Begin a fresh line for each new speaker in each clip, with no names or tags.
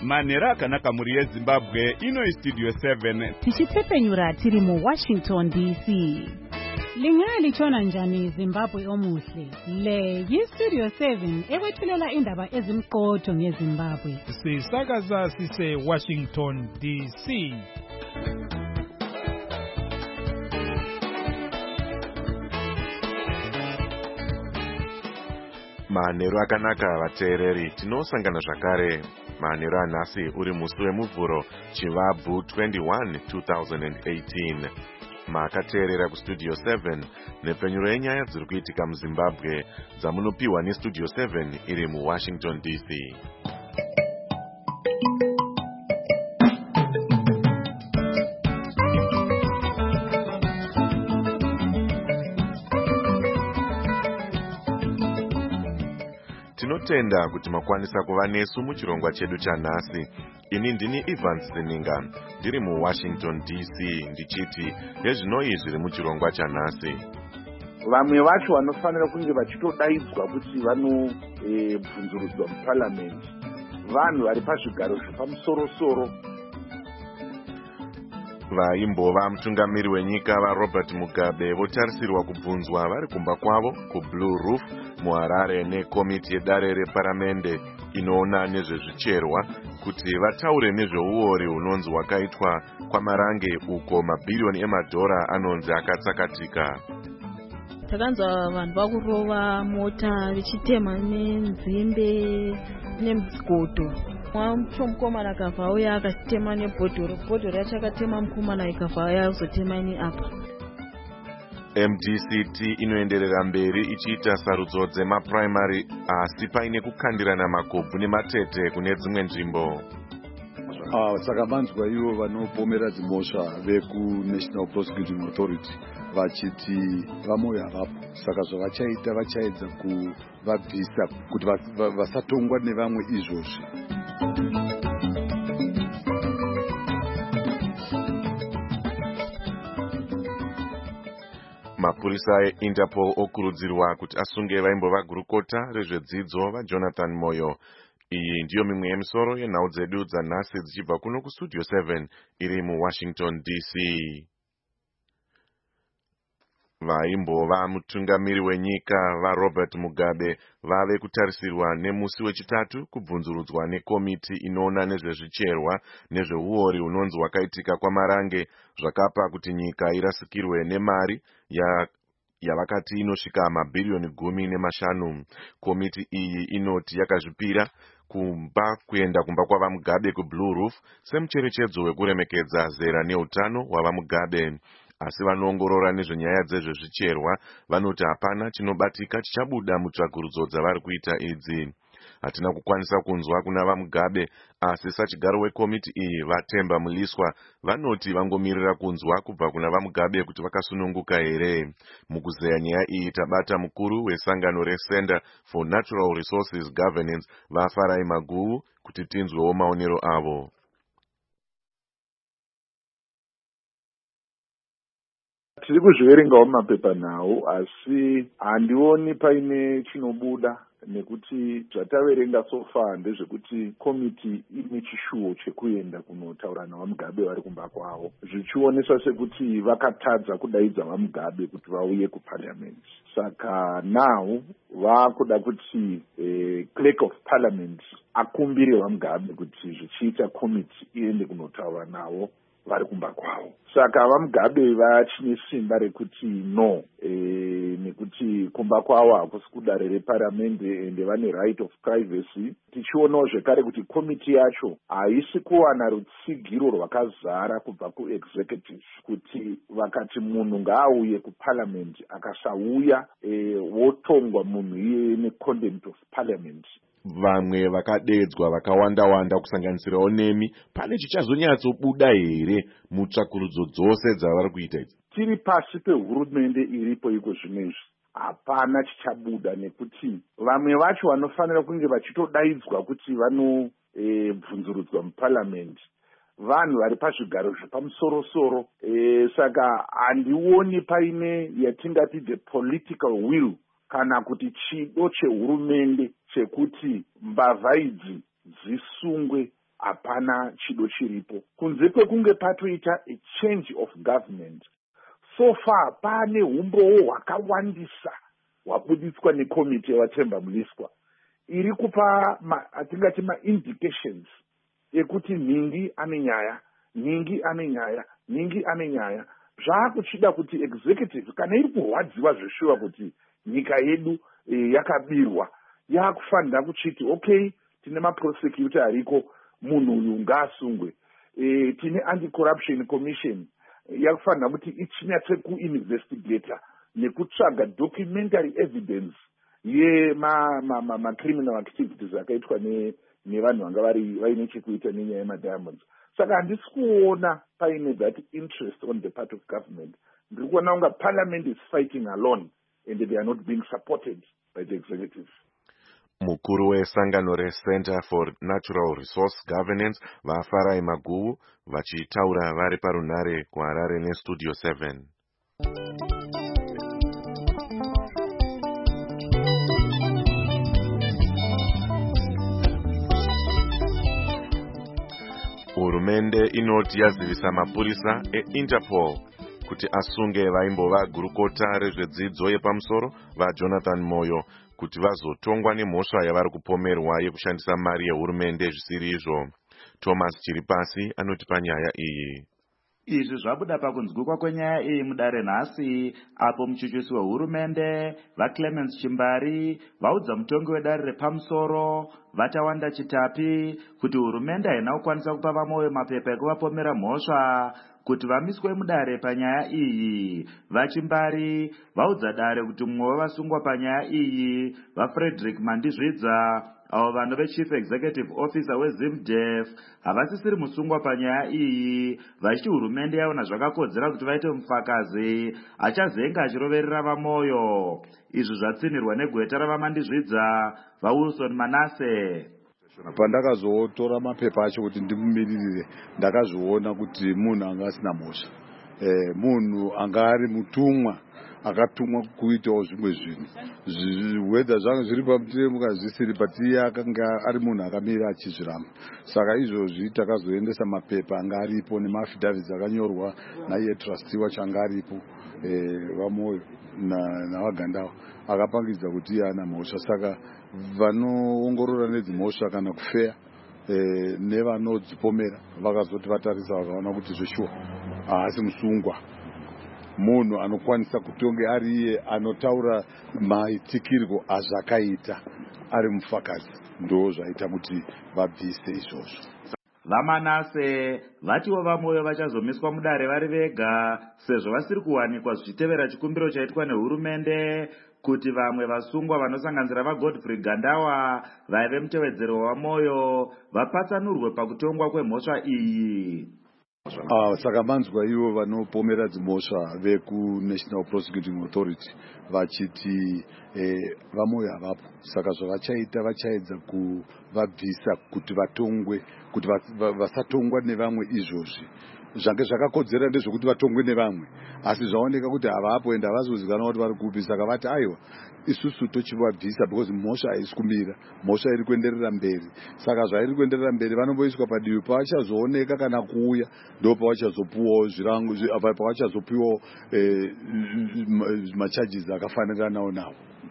manhero akanaka muri yezimbabwe. Ino Studio 7
tichitepenyura tiri muWashington DC. Lingalitshona njani Zimbabwe omuhle? Le yiStudio 7 ekwethulela indaba ezimqotho ngeZimbabwe.
Sisakaza sise Washington DC.
Manhero akanaka vateereri, tinosangana zvakare. Manhero anhasi uri musi wemuvhuro Chivabvu 21 2018. Makateerera kuStudio 7 nepfenyuro yenyaya dziri kuitika muZimbabwe dzamunopiwa neStudio 7 iri muWashington DC. Tinotenda kuti makwanisa kuva nesu muchirongwa chedu chanhasi. Ini ndini Evans Zeninga, ndiri muWashington DC, ndichiti nezvinoi zviri muchirongwa chanhasi.
Vamwe vacho vanofanira kunge vachitodaidzwa kuti vanobvunzurudzwa muparliament, vanhu vari pazvigaro zvepamusoro-soro.
Vaimbova mutungamiri wenyika vaRobert Mugabe votarisirwa kubvunzwa vari kumba kwavo kuBlue Roof muHarare nekomiti yedare reparamende inoona nezvezvicherwa kuti vataure nezveuori hunonzi hwakaitwa kwaMarange uko mabhirioni emadhora anonzi akatsakatika.
Takanzwa vanhu vakurova mota vichitema nenzimbe nemugodo. Mukomana akafa auya akatema nebhodhoro yacho akatema mukomana ikafa auya azotema ini apa.
MDCT inoenderera mberi ichiita sarudzo dzemapuraimari asi paine kukandirana makobvu nematete kune dzimwe nzvimbo.
Saka vanzwa ivo vanopomera dzimhosva vekuNational Prosecuting Authority vachiti vamwe havapo, saka zvavachaita vachaedza kuvabvisa kuti vasatongwa nevamwe izvozvi.
Mapurisa eInterpol okurudzirwa kuti asunge vaimbova gurukota rezvedzidzo vaJonathan Moyo. Iyi ndiyo mimwe yemisoro yenhau dzedu dzanhasi dzichibva kuno kuStudio 7 iri muWashington DC. Vaimbova mutungamiri wenyika vaRobert Mugabe vave kutarisirwa nemusi wechitatu kubvunzurudzwa nekomiti inoona nezvezvicherwa nezveuori hunonzi hwakaitika kwaMarange zvakapa kuti nyika irasikirwe nemari yavakati inosvika mabhirioni 15. Komiti iyi inoti yakazvipira kuenda kumba kwavaMugabe kuBlue Roof semucherechedzo wekuremekedza zera neutano hwavaMugabe. Asi vanoongorora nezvenyaya dzezvezvicherwa vanoti hapana chinobatika chichabuda mutsvakurudzo dzavari kuita idzi. Hatina kukwanisa kunzwa kuna vaMugabe, asi sachigaro wekomiti iyi vaTemba Muliswa vanoti vangomirira kunzwa kubva kuna vaMugabe kuti vakasununguka here. Mukuzeya nyaya iyi tabata mukuru wesangano reCenter for Natural Resources Governance vaFarai Maguwu kuti tinzwewo maonero avo.
Tiri kuzviverengawo mumapepa nawo, asi handioni paine chinobuda nekuti zvataverenga sofa ndezvekuti komiti ine chishuwo chekuenda kunotaura navaMugabe vari kumba kwavo, zvichionesa sekuti vakatadza kudaidza vaMugabe kuti vauye kuParliament. Saka now vakuda kuti clerk of parliament akumbire vaMugabe kuti zvichiita komiti iende kunotaura navo vari kumba kwavo. Saka vaMugabe vachine simba rekuti no, nekuti kumba kwavo hakusi kudare reparamende ende vane right of privacy. Tichionawo zvekare kuti komiti yacho haisi kuwana rutsigiro rwakazara kubva kuexecutive kuti vakati munhu ngaauye kuparliament akasauya wotongwa munhu iye necontempt of parliament.
Vamwe vakadeedzwa vakawanda kusanganisirawo nemi, pane chichazonyatsobuda here mutsvakurudzo dzose dzavari kuita idzi?
Tiri pasi pehurumende iripo iko zvinezvi, hapana chichabuda nekuti vamwe vacho vanofanira kunge vachitodaidzwa kuti vanobvunzurudzwa muparliament vanhu vari pazvigaro zvepamusoro-soro. Saka handioni paine yatingati the political will kana kuti chido chehurumende chekuti mbavha idzi dzisungwe hapana chido chiripo. Kunze kwekunge patoita a change of government, so far pane umbowo hwakawandisa hwabuditswa nekomiti yevatemba muliswa iri kupa atingati ma-indications ekuti Ningi ane nyaya. Zvaakuchida kuti executive kana iri kurwadziwa zveshuwa kuti nyika yedu yakabirwa, yakufanira kuchiti okay, tine maprosecutor ariko, munhu uyu ngaasungwe. Tine anti-corruption commission yakufanira kuti ichinyatse kuinvestigata nekutsvaga documentary evidence criminal activities akaitwa nevanhu vanga vaine chekuita nenyaya yemadiamonds. Saka handisi kuona paine that interest on the part of government. Ndiri kuona unga parliament is fighting alone and they are not being supported by the executive.
Mukuru wesangano reCenter for Natural Resource Governance vaFarai Maguvu vachitaura vari parunhare kuHarare neStudio 7. Hurumende inoti yazivisa mapurisa eInterpol kuti asunge vaimbova gurukota rezvedzidzo yepamusoro vaJonathan Moyo kuti vazotongwa nemhosva yavari kupomerwa yekushandisa mari yehurumende zvisiri izvo. Thomas Chiripasi anoti panyaya iyi.
Izvi zvabuda pakunzwikwa kwenyaya iyi mudare nhasi, apo muchuchusi wehurumende vaClemens Chimbari vaudza mutongi wedare repamusoro vaTawanda Chitapi kuti hurumende haina kukwanisa kupa vaMoyo mapepa ekuvapomera mhosva kuti vamiswe mudare panyaya iyi. VaChimbari vaudza dare kuti mumwe wevasungwa panyaya iyi vaFrederick Mandizvidza avo vanove Chief Executive Officer weZimDef havasisiri musungwa panyaya iyi, vachiti hurumende yaona zvakakodzera kuti vaite mufakazi achazenga achiroverera vaMoyo. Izvi zvatsinirwa negweta ravamandizvidza vaWilson Manase.
Pandakazotora mapepa acho kuti ndimumiririre, ndakazviona kuti munhu anga asina mhosva, munhu anga ari mutumwa akatumwa kuitawo zvimwe zvinhu, whether zvanga zviri pamutemo kana zvisiri, but iye akanga ari munhu akamira achizviramba. Saka izvozvi takazoendesa mapepa anga aripo nemaaffidavits akanyorwa naiye trustee wacho anga aripo, vaMoyo navaGandawa akapangidza kuti iye ana mhosva. Saka vanoongorora nedzimhosva kana kufeya nevanodzipomera vakazoti vatarisa vakaona kuti zveshuwa haasi musungwa, munhu anokwanisa kutonge ari iye anotaura maitikirwo azvakaita ari mufakazi, ndo zvaita kuti vabvise izvozvo.
VaManase vatiwo vaMoyo vachazomiswa mudare vari vega sezvo vasiri kuwanikwa zvichitevera chikumbiro chaitwa nehurumende kuti vamwe vasungwa vanosanganisira vaGodfrey Gandawa vaive mutevedzero waMoyo vapatsanurwe pakutongwa kwemhosva iyi.
Saka manzwa ivo vanopomera dzimhosva vekuNational Prosecuting Authority vachiti vaMoyo havapo, saka zvavachaita vachaedza kuvabvisa kuti vatongwe, kuti vasatongwa nevamwe. Izvozvi zvange zvakakodzera ndezvokuti vatongwe nevamwe, asi zvaoneka kuti havapo ende havazozikanwa kuti vari kupi. Saka vati aiwa, isusu tochivabvisa because mhosva haisi kumira, mhosva iri kuenderera mberi. Saka zvairi kuenderera mberi vanomboiswa padivi, pavachazooneka kana kuuya ndo pavachazopiwawo zvirango, pavachazopiwawo macharges akafaniranawo nawo.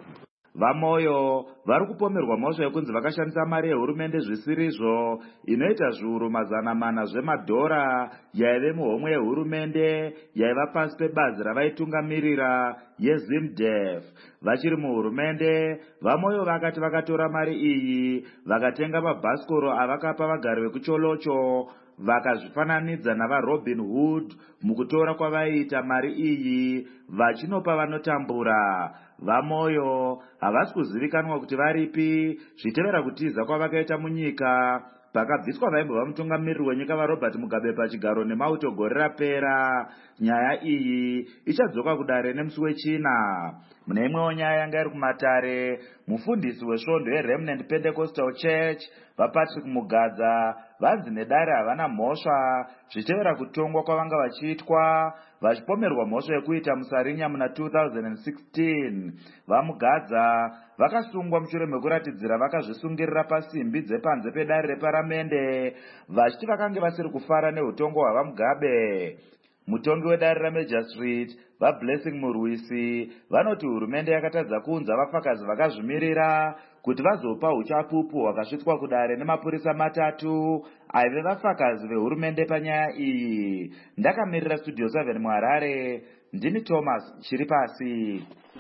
VaMoyo vari kupomerwa mhosva yekunzi vakashandisa mari yehurumende zvisirizvo inoita zviuru mazana mana zvemadhora yaive muhomwe yehurumende yaiva pasi pebazi ravaitungamirira yeZimDef. Vachiri muhurumende, vaMoyo vakati vakatora mari iyi vakatenga mabhasikoro avakapa vagari vekuCholocho vakazvifananidza navaRobin Hood mukutora kwavaiita mari iyi vachinopa vanotambura. VaMoyo havasi kuzivikanwa kuti varipi zvitevera kutiza kwavakaita munyika pakabviswa vaimbova mutungamiriri wenyika vaRobert Mugabe pachigaro nemauto gore rapera. Nyaya iyi ichadzoka kudare nemusi weChina. Mune imwewo nyaya yanga iri kumatare, mufundisi wesvondo yeRemnant Pentecostal Church vaPatrick Mugadza vanzi nedare havana mhosva zvichitevera kutongwa kwavanga vachiitwa vachipomerwa mhosva yekuita musarinya muna 2016. Vamugadza vakasungwa mushure mekuratidzira vakazvisungirira pasimbi dzepanze pedare reparamende vachiti vakange vasiri kufara neutongo hwavamugabe. Mutongi wedare raMajor Street vaBlessing Murwisi vanoti hurumende yakatadza kuunza vapfakazi vakazvimirira kuti vazopa uchapupu hwakasvitswa kudare nemapurisa 3 aive vapfakazi vehurumende panyaya iyi. Ndakamirira Studio 7 muHarare, ndini Thomas Chiripasi.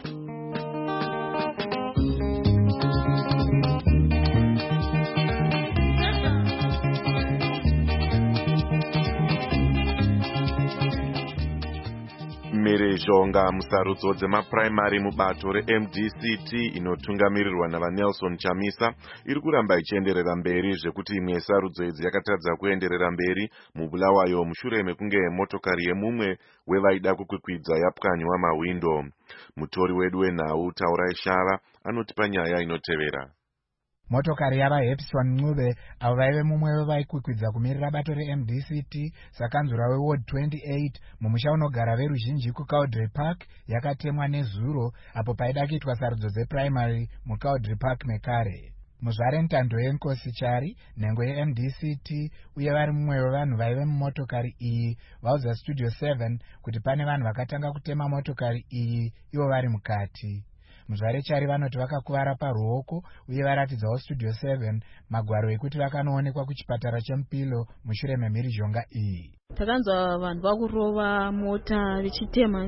Mhirizhonga musarudzo dzemapuraimari mubato reMDCT inotungamirirwa navaNelson Chamisa iri kuramba ichienderera mberi zvekuti imwe yesarudzo idzi yakatadza kuenderera mberi muBulawayo mushure mekunge motokari yemumwe wevaida kukwikwidza yapwanywa mawindo. Mutori wedu wenhau Taurai Shava anotipa nyaya inotevera.
Motokari yavaHepson Ncube avo vaive mumwe wevaikwikwidza kumirira bato reMDCT sakanzura weWard 28 mumusha unogara veruzhinji kuCowdray Park yakatemwa nezuro apo paida kuitwa sarudzo dzepuraimari muCowdray Park mekare. Muzvare ntando yenkosi Chari nhengo yeMDCT uye vari mumwe wevanhu vaive mumotokari iyi vauza Studio 7 kuti pane vanhu vakatanga kutema motokari iyi ivo vari mukati. Muzvare Chari vanoti vakakuvara paruoko uye varatidzawo Studio 7 magwaro ekuti vakanoonekwa kuchipatara cheMupilo mushure memhirizhonga iyi.
Takanzwa vanhu vakurova mota vichitema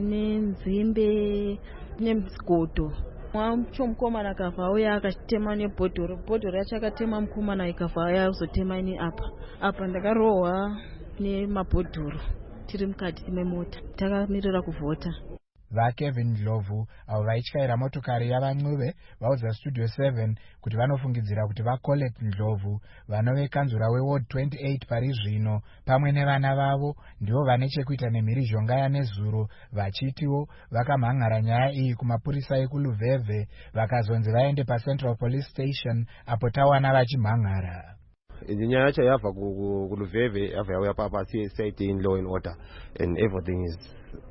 nenzimbe nemuzigodo. Mukomana akafa auya akachitema nebhodhoro racho akatema mukomana ikafa auya kuzotema ini apa ndakarohwa nemabhodhoro tiri mukati memota takamirira kuvhota.
VaKevin Ndlovu avo vaityaira motokari yavaNcube vaudza Studio 7 kuti vanofungidzira kuti vaCollect Ndlovu vanove kanzura weWard 28 pari zvino pamwe nevana vavo ndivo vane chekuita nemhirizhonga yanezuro vachitiwo vakamhan'ara nyaya iyi kumapurisa ekuluvhevhe vakazonzi vaende paCentral Police Station apo tawana vachimhan'ara.
Nyaya yacho yabva kuluvhevhe yabva yauya papa CID in law and order and everything is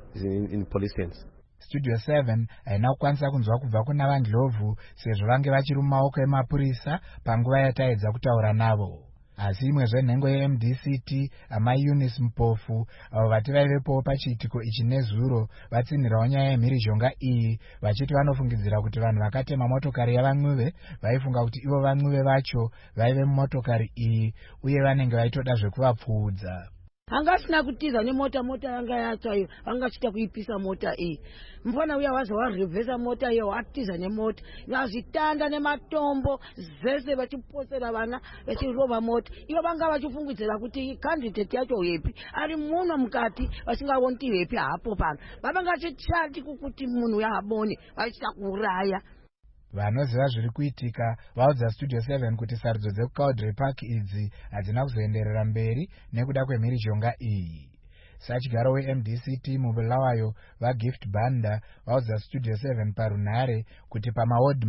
in police hands.
Studio 7 haina kukwanisa kunzwa kubva kuna vaNdlovu sezvo vange vachiri mumaoko emapurisa panguva yataedza kutaura navo. Asi imwe zvenhengo yeMDCT amai Eunice Mpofu avo vati vaivepowo pachiitiko ichi nezuro vatsinhirawo nyaya yemhirizhonga iyi vachiti vanofungidzira kuti vanhu vakatema motokari yavaNcube vaifunga kuti ivo vaNcube vacho vaive mumotokari iyi uye vanenge vaitoda zvekuvapfuudza.
Hangasina kutiza nemota yanga yatsvayo vangachita kuipisa mota iyi. Mfana uya wazo warevhesa mota iyo watiza nemota vazitanda nematombo zvese vachiposera vana vachirova mota. Ivo vanga vachifungidzira kuti candidate yacho yepi ari muno mukati vasingaoni yepi hapo pano vavanga vachichati kuti munhu yaabone vachita kuuraya.
Vanoziva zviri kuitika vaudza Studio 7 kuti sarudzo dzekuCowdray Park idzi hadzina kuzoenderera mberi nekuda kwemhirizhonga iyi. Sachigaro weMDCT muBulawayo vaGift Banda vaudza Studio 7 parunhare kuti pamawodi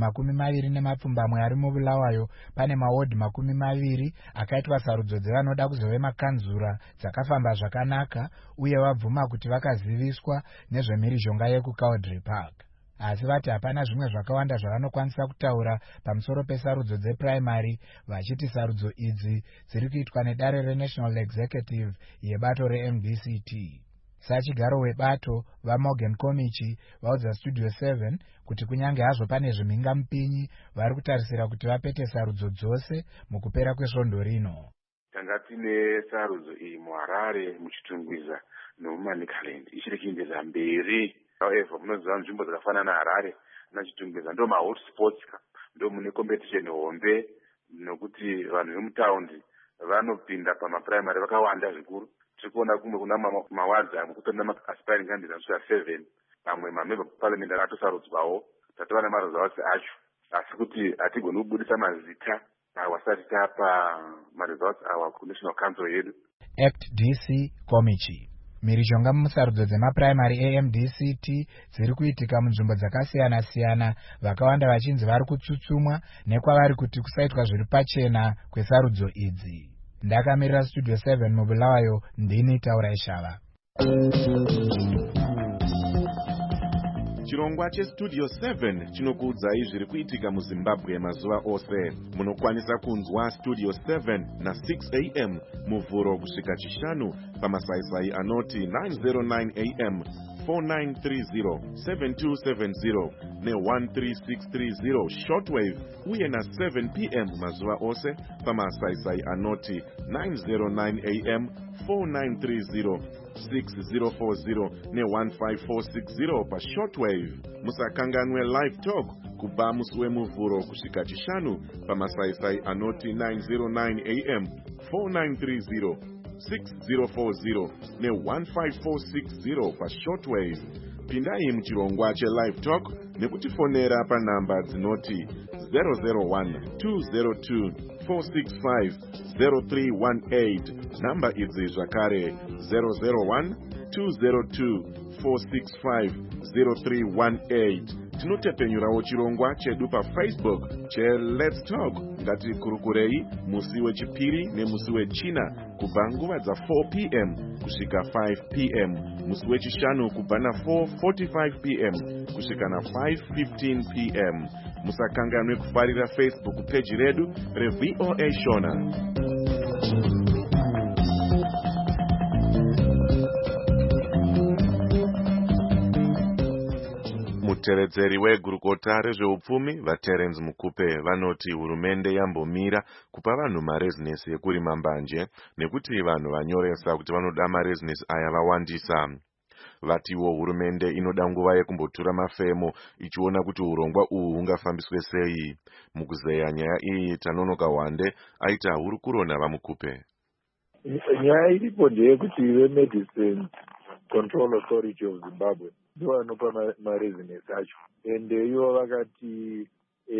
20 ari muBulawayo pane mawodi 20 akaitwa sarudzo dzevanoda kuzove makanzura dzakafamba zvakanaka uye vabvuma kuti vakaziviswa nezvemhirizhonga yekuCowdray Park. Asi vati hapana zvimwe zvakawanda zvavanokwanisa kutaura pamusoro pesarudzo dzepuraimari vachiti sarudzo idzi dziri kuitwa nedare reNational Executive yebato reMDCT. Sachigaro webato vaMorgan Komichi vaudza Studio 7 kuti kunyange hazvo pane zvimhingamupinyi vari kutarisira kuti vapete sarudzo dzose mukupera kwesvondo rino.
Tanga tine sarudzo iyi muHarare muchitungwiza nomuManicaland ichiri kuenderera mberi. However, munoziva nzvimbo dzakafanana naHarare nachitungwiza ndo mahotspots ndo mune competition hombe nokuti vanhu vemutaundi vanopinda pamapuraimari vakawanda zvikuru. Tiri kuona kumwe kuna mawards amwe kutorina ma-aspiring candidates 7 mamwe mamember parliament akatosarudzwawo tatova nemaresults acho asi kuti hatigoni kubudisa mazita awasati tapa maresults awa kunational council yedu.
Act DC Komichi. Mhirizhonga musarudzo dzemapuraimari eMDCT dziri kuitika munzvimbo dzakasiyana-siyana vakawanda vachinzi vari kutsutsumwa nekwavari kuti kusaitwa zviri pachena kwesarudzo idzi. ndakamirira Studio 7 mubulawayo ndini Taura Ishava.
Chirongwa cheStudio 7 chinokuudzai zviri kuitika muZimbabwe mazuva ose. Munokwanisa kunzwa Studio 7 na 6 am muvhuro kusvika chishanu pamasaisai anoti 909 am 4930 7270 ne13630 shortwave uye na 7 pm mazuva ose pamasaisai anoti 909 am 4930 6040 ne15460 pashortwave. Musakanganwe live talk kubva musi wemuvhuro kusvika chishanu pamasaisai anoti 909 am 4930 6040 ne15460 pashortwave. Pindai muchirongwa chelive talk nekutifonera panhamba dzinoti 001-202-465-0318. Namba idzi zvakare 001-202-465-0318. Tinotepenyurawo chirongwa chedu paFacebook cheLet's Talk. Ngatikurukurei musi wechipiri nemusi wechina kubva nguva dza4 pm kusvika 5 pm, musi wechishanu kubva na4:45 pm kusvika na5:15 pm. Musakanganwe kufarira Facebook page redu reVOA Shona. Muteredzeri wegurukota rezveupfumi vaTerence Mukupe vanoti hurumende yambomira kupa vanhu marezinesi ekurima mbanje nekuti vanhu vanyoresa kuti vanoda marezinesi aya vawandisa. Vatiwo hurumende inoda nguva yekumbotura mafemo ichiona kuti urongwa uhu hungafambiswe sei. Mukuzeya nyaya iyi Tanonoka Wande aita hurukuro navaMukupe.
Nyaya iripo ndeyekuti veMedicine Control Authority of Zimbabwe ndivo vanopa marezinesi acho, ende ivo vakati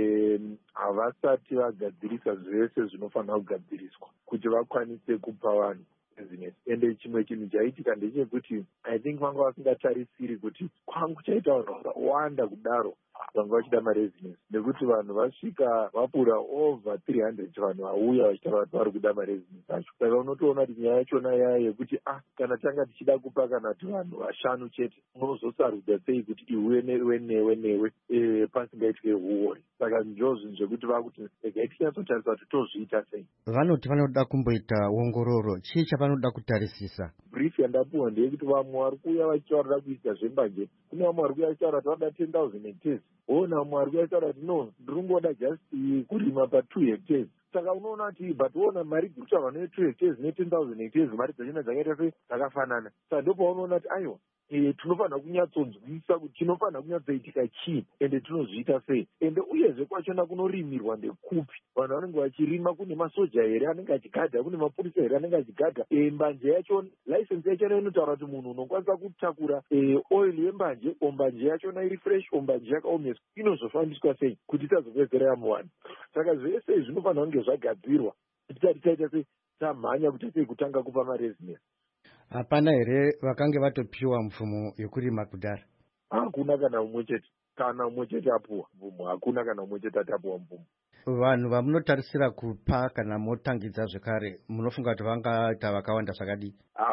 havasati vagadzirisa zvese zvinofanira kugadziriswa kuti vakwanise kupa vanhu rezinesi. Ende chimwe chinhu chaitika ndechekuti I think vanga vasingatarisiri kuti kuchaita vanhu vakawanda kudaro vanga vachida marezinesi, nekuti vanhu vasvika vapura over 300 vanhu vauya vachitaura kuti vari kuda marezinesi acho. Saka unotoona kuti nyaya yachona yaya yekuti kana tanga tichida kupa kana kuti vanhu vashanu chete unozosarudza sei kuti iwe newe pasingaitwe huori. Saka ndizvo zvinhu zvekuti vakuti regai tinyatsotarisa kuti tozviita sei.
Vanoti vanoda kumboita ongororo, chii chavanoda kutarisisa?
Brief yandapuwa ndeyekuti vamwe vari kuuya vachitaurira kuita zvembanje, kune vamwe vari kuuya vachitaura kuti vanoda 10,000 hectares, ona vamwe vari kuuya vachitaura kuti no, ndiri kungoda just kurima pa2 hectares. Saka unoona kuti but ona mari dziri kutaurwa ne2 hectares ne10,000 hectares mari dzachona dzakaita sei dzakafanana. Saka ndipo paunoona kuti aiwa tinofanira kunyatsonzwisa kuti chinofanira kunyatsoitika chii ende tinozviita sei, ende uyezve kwachona kunorimirwa ndekupi. Vanhu vanenge vachirima, kune masoja here anenge achigadha, kune mapurisa here anenge achigadha. Mbanje yachona license yachona inotaura kuti munhu unokwanisa kutakura oil yembanje, mbanje yachona iri fresh, mbanje yakaomeswa, inozofambiswa sei kuti isazopedzera yamuwani. Saka zvese zvinofanira kunge zvagadzirwa kuti taita sei tamhanya kuti sei kutanga kupa marezinesi.
Hapana here vakange vatopiwa mvumo yekurima kudhara?
Hakuna kana umwe chete. Kana umwe chete apuwa mvumo, hakuna kana umwe chete atapuwa mvumo.
Vanhu vamunotarisira kupa kana motangidza zvekare, munofunga kuti vangaita vakawanda zvakadii?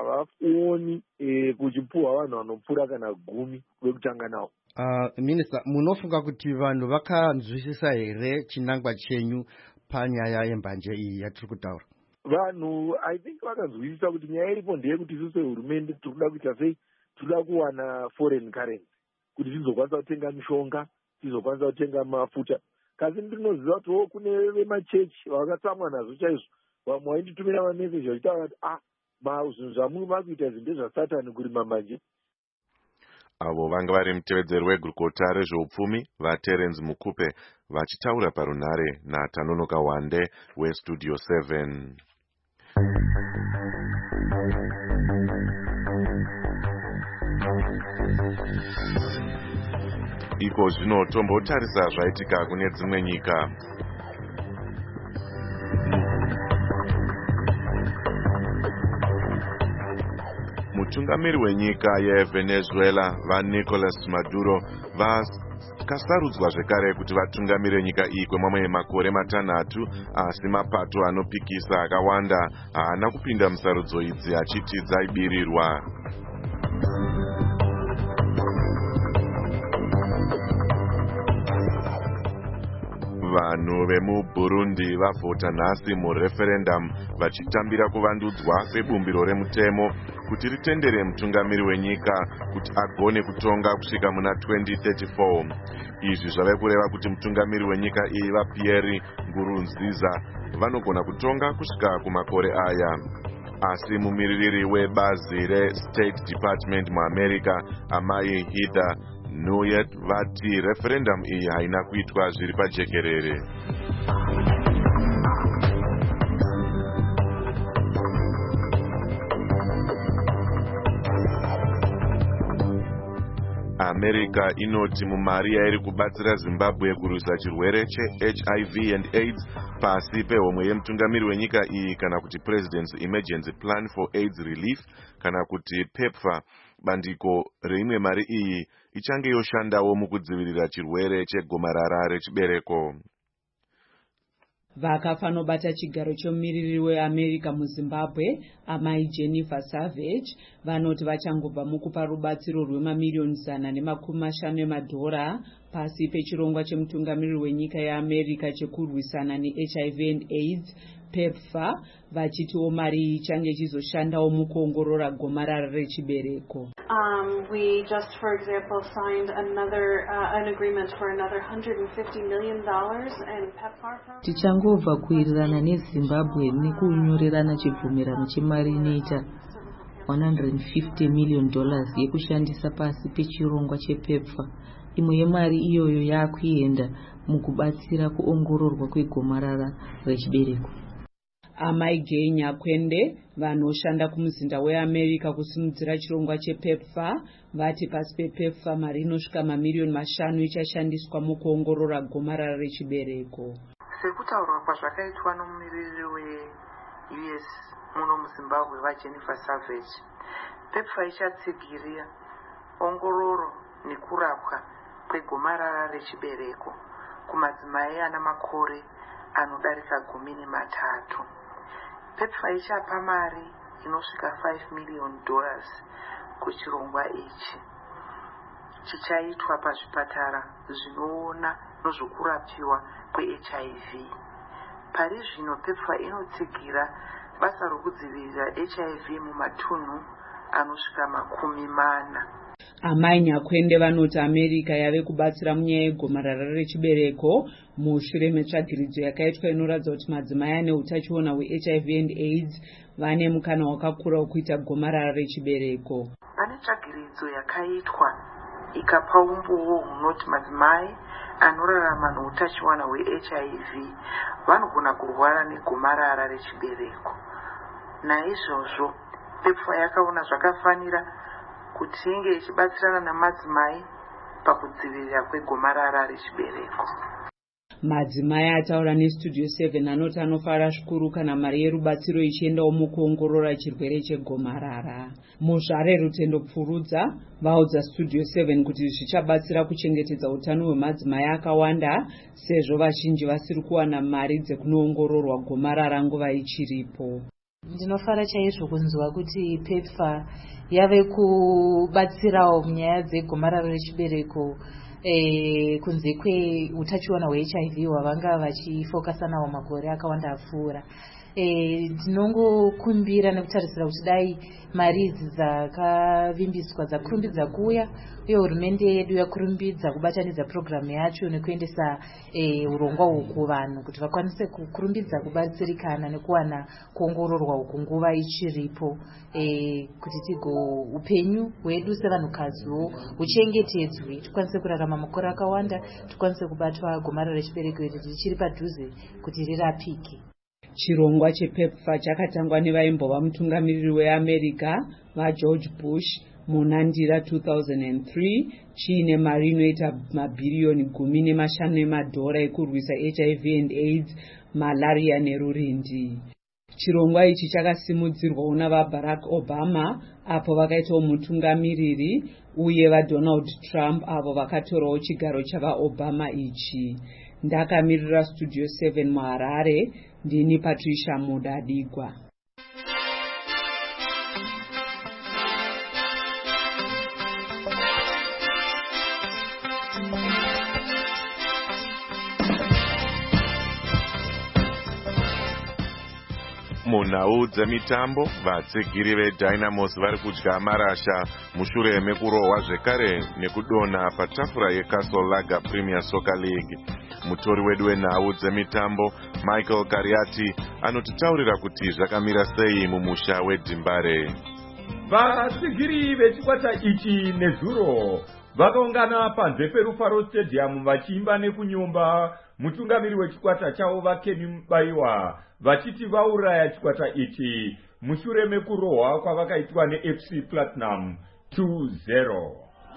Havaoni kuchipuwa vanhu vanopfuura kana 10 kwekutanga nawo.
Minister, munofunga kuti vanhu vakanzwisisa here chinangwa chenyu panyaya yembanje iyi yatiri kutaura?
Vanhu I think vakanzwisisa kuti nyaya iripo ndeyekuti isusu sehurumende tiri kuita sei, tiri kuwana foreign currency kuti tizokwanisa kutenga mishonga, tizokwanisa kutenga mafuta. Kasi ndinoziva kuti kune vemachechi vakatsamwa nazvo chaizvo, vamwe vainditumira mameseji vachitaura kuti zvinhu zvamuri makuita zvinhu ndezvasatani kurima mbanje.
Avo vanga vari mutevedzeri wegurukota rezveupfumi vaTerence Mukupe vachitaura parunhare naTanonoka Wande weStudio 7. Iko zvino tombotarisa zvaitika kune dzimwe nyika. Mutungamiri wenyika yeVenezuela vaNicolas Maduro kasarudzwa zvekare kuti vatungamire nyika iyi kwemamwe makore matanhatu, asi mapato anopikisa akawanda haana kupinda musarudzo idzi achiti dzaibirirwa. Vanhu vemuBurundi vavhota nhasi mureferendum vachitambira kuvandudzwa kwebumbiro remutemo kuti ritendere mutungamiri wenyika kuti agone kutonga kusvika muna 2034. Izvi zvave kureva kuti mutungamiri wenyika iyi vaPierre Nkurunziza vanogona kutonga kusvika kumakore aya. Asi mumiririri webazi reState Department muAmerica, amai Heather Nauert, vati referendum iyi haina kuitwa zviri pajekerere. America inoti mumari yairi kubatsira Zimbabwe kurwisa chirwere cheHIV and AIDS pasi pehomwe yemutungamiri wenyika iyi kana kuti President's Emergency Plan for AIDS Relief kana kuti PEPFAR, bandiko reimwe mari iyi ichange yoshandawo mukudzivirira chirwere chegomarara rechibereko.
Vakafanobata chigaro chomumiriri weAmerica muZimbabwe, amai Jennifer Savage, vanoti vachangobva mukupa rubatsiro rwemamiliyoni 150 emadhora pasi pechirongwa chemutungamiri wenyika yeAmerica chekurwisana neHIV and AIDS, PEPFAR, vachitiwo mari iyi ichange ichizoshandawo mukuongorora gomarara rechibereko.
We just, for example, signed an agreement for another $150 million in PEPFAR program.
Tichangobva kuwirirana neZimbabwe nekunyorerana chibvumirano chemari inoita $150 million yekushandisa pasi pechirongwa chePEPFAR. Imwe yemari iyoyo yakuenda mukubatsira kuongororwa kwegomarara rechibereko.
Amai Gay Nyakwende, vanoshanda kumuzinda weAmerica kusimudzira chirongwa chePEPFAR, vati pasi pePEPFAR mari inosvika mamiliyoni 5 ichashandiswa mukuongorora gomarara rechibereko.
Sekutaurwa kwazvakaitwa nomumiriri weUS muno muZimbabwe vaJennifer Savage, PEPFAR ichatsigira ongororo nekurapwa kwegomarara rechibereko kumadzimai ana makore anodarika 13. PEPFAR ichapa mari inosvika $5 million kuchirongwa ichi. Chichaitwa pazvipatara zvinoona nezvokurapiwa kweHIV. Pari zvino PEPFAR inotsigira basa rokudzivirira HIV mumatunhu anosvika 40.
Amai Nyakwende vanoti America yave kubatsira munyaya yegomarara rechibereko mushure metsvagiridzo yakaitwa inoratidza kuti madzimai ane utachiona hweHIV and AIDS vane mukana wakakura wekuita gomarara rechibereko.
Pane tsvagiridzo yakaitwa ikapa umbowo hunoti madzimai anorarama neutachiona hweHIV vanogona kurwara negomarara rechibereko. Naizvozvo PEPFAR yakaona zvakafanira kuti inge ichibatsirana namadzimai pakudzivirira kwegomarara rechibereko.
Madzimai ataura neStudio 7 anoti anofara zvikuru kana mari yerubatsiro ichiendawo mukuongorora chirwere chegomarara. Muzvare Rutendo Pfurudza vaudza Studio 7 kuti zvichabatsira kuchengetedza utano hwemadzimai akawanda sezvo vazhinji vasiri kuwana mari dzekunoongororwa gomarara nguva ichiripo.
Ndinofara chaizvo kunzwa kuti PEPFAR yave kubatsirawo munyaya dzegomarara rechibereko kunze kweutachiona hweHIV hwavanga vachifokasanawo makore akawanda apfuura. Tinongokumbira nekutarisira kuti dai mari idzi dzakavimbiswa dzakurumbidza kuuya uye hurumende yedu yakurumbidza kubatanidza programu yacho nekuendesa urongwa uhu kuvanhu kuti vakwanise kurumbidza kubatsirikana nekuwana kuongororwa uku nguva ichiripo, kuti upenyu hwedu sevanhukaziwo huchengetedzwe, tikwanise kurarama makore akawanda, tikwanise kubatwa gomarara rechibereko iri richiri padhuze kuti rirapike.
Chirongwa chePEPFAR chakatangwa nevaimbova mutungamiriri weAmerica vaGeorge Bush munandira 2003 chiine mari inoita mabhiriyoni 15 emadhora ekurwisa HIV and AIDS, malaria nerurindi. Chirongwa ichi chakasimudzirwawo navaBarack Obama, apo vakaitawo mutungamiriri uye vaDonald Trump avo vakatorawo chigaro chavaObama ichi. Ndakamirira Studio 7 muHarare, ndini Patricia Mudadigwa.
Munhau dzemitambo, vatsigiri veDynamos vari kudya marasha mushure mekurohwa zvekare nekudonha patafura yeCastle Lager Premier Soccer League. Mutori wedu wenhau dzemitambo Michael Kariati anotitaurira kuti zvakamira sei mumusha weDimbare.
Vatsigiri vechikwata ichi nezuro vakaungana panze peRufaro Stadium vachiimba nekunyumba mutungamiri wechikwata chavo vaKenny Mubaiwa vachiti vauraya chikwata ichi mushure mekurohwa kwavakaitwa neFC Platinum 2-0.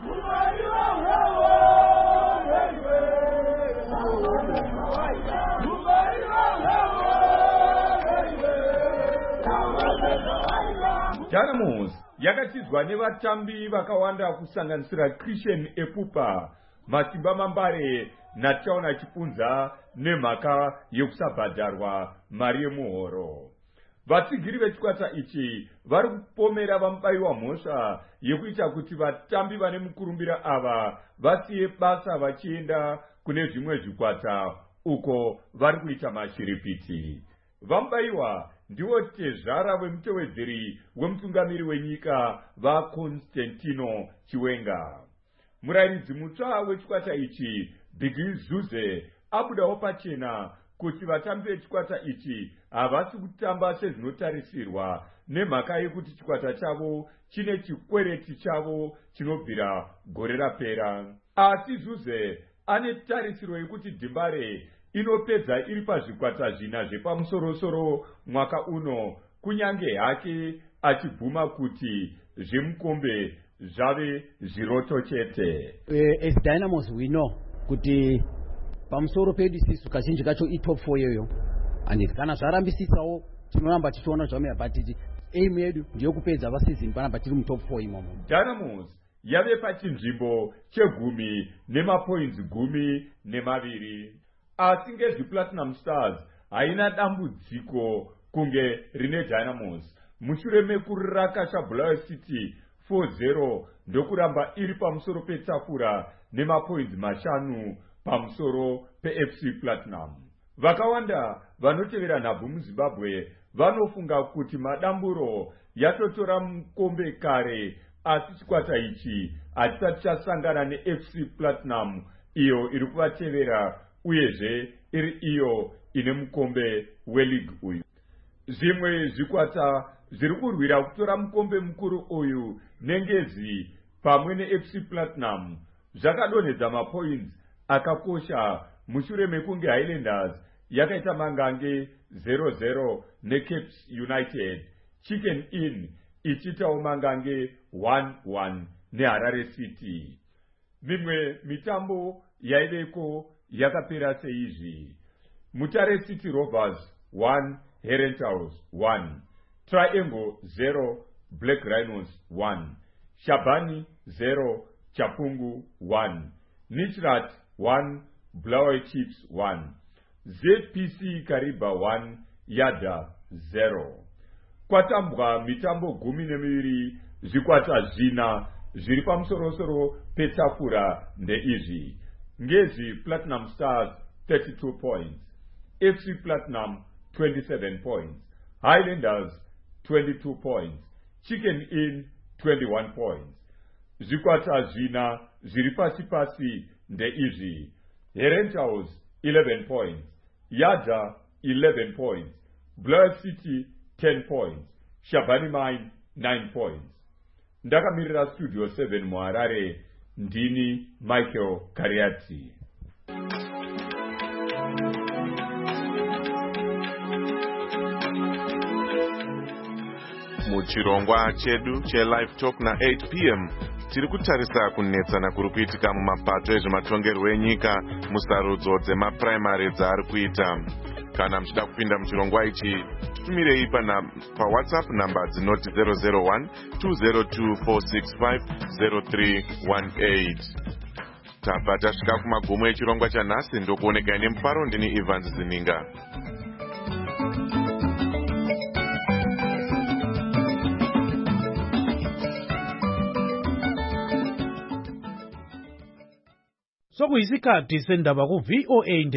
Dynamos yakatizwa nevatambi vakawanda kusanganisira Christian Epupa, Masimba Mambare naTauna Chipunza nemhaka yekusabhadharwa mari yemuhoro. Vatsigiri vechikwata ichi vari kupomera vaMubaiwa mhosva yekuita kuti vatambi vane mukurumbira ava vasiye basa vachienda kune zvimwe zvikwata uko vari kuita mashiripiti. VaMubaiwa ndiwo tezvara vemutevedzeri wemutungamiri wenyika vaConstantino Chiwenga. Murairidzi mutsva wechikwata ichi Biggie Zuze abudawo pachena kuti vatambi vechikwata ichi havasi kutamba sezvinotarisirwa nemhaka yekuti chikwata chavo chine chikwereti chavo chinobvira gore rapera. Asi Zuze ane tarisiro yekuti Dimbare inopedza iri pazvikwata zvina zvepamusoro-soro mwaka uno, kunyange hake achibvuma kuti zvemukombe zvave zviroto chete.
As Dynamos we know kuti pamusoro pedu isisu kazhinji kacho itop 4 yoyo, and kana zvarambisisawo tinoramba tichiona zvamira batiti aim yedu ndiyo kupedza vasizini panapa tiri mutop 4 imomo.
Dynamos yave pachinzvimbo chegumi nemapoints 12, asi ngezviPlatinum Stars haina dambudziko kunge rine Dynamos mushure mekurakasha Bulawayo City 4-0 ndokuramba iri pamusoro petafura nemapoints 5 pamusoro peFC Platinum. Vakawanda vanotevera nhabvu muZimbabwe vanofunga kuti madamburo yatotora mukombe kare, asi chikwata ichi hatisati chasangana neFC Platinum iyo iri kuvatevera uyezve iri iyo ine mukombe weleague uyu. Zvimwe zvikwata zviri kurwira kutora mukombe mukuru uyu nengezi pamwe neFC Platinum zvakadonhedza mapoints akakosha mushure mekunge Highlanders yakaita mangange 0-0 neCape United, Chicken Inn ichitawo mangange 1-1 neHarare City. Mimwe mitambo yaiveko yakapera seizvi: Mutare City Rovers 1, Herentals 1, Triangle 0, Black Rhinos 1, Shabani 0, Chapungu 1, Nishrat 1, Bulawayo Chiefs 1, ZPC Kariba 1, Yada 0. Kwatambwa mitambo 12, zvikwata zvina zviri pamusoro-soro petafura ndeizvi: ngezi Platinum Stars 32 points, FC Platinum 27 points, Highlanders 22 points, Chicken Inn 21 points. Zvikwata zvina zviri pasi-pasi ndeizvi: Herentals 11 points, Yada 11 points, Bulawayo City 10 points, Shabani Mine 9 points. Ndakamirira Studio 7 muHarare, ndini Michael Kariati.
Muchirongwa chedu cheLive Talk na 8 p.m. tiri kutarisa kunetsana kuri kuitika mumapato ezvematongerwo enyika musarudzo dzemapuraimari dzaari kuita. Kana muchida kupinda muchirongwa ichi, tumirei paWhatsApp namba dzinoti 001-202-465-0318. Tabva tasvika kumagumo echirongwa chanhasi. Ndokuonekai nemufaro. Ndini Evans Zininga.
Sokuyisikhathi sendaba ku VOA